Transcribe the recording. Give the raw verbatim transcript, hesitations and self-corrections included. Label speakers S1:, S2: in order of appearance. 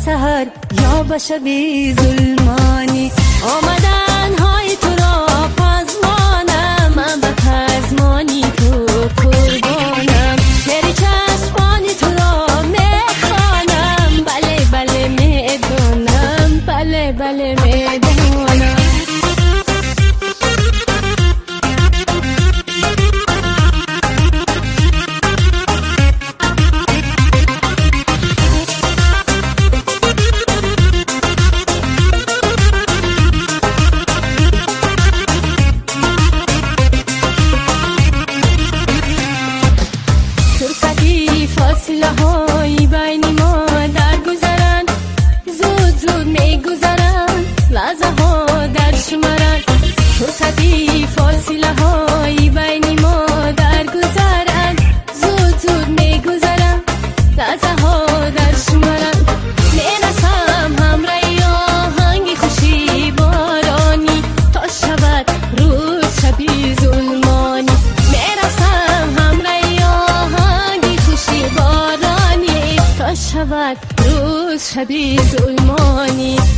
S1: سحر یا به شبی ظلمانی. آمدن های تو را پزمانم، من به پزمانی تو قربانم. میری چشمانی تو را میخوانم، بله بله میدونم، بله بله میدونم. فاصله های بین ما در گذرند، زود زود می گذرند، لحظه ها در شمارند. فرصتی فاصله های بین ما در گذرند، زود زود می گذرند، لحظه ها در شمارند. میرسم همراه آهنگ خوشی بارانی، تا شود روز شبی ظلمانی. میرسم همراه آهنگ خوشی بارانی، تا شود روز شبی ظلمانی.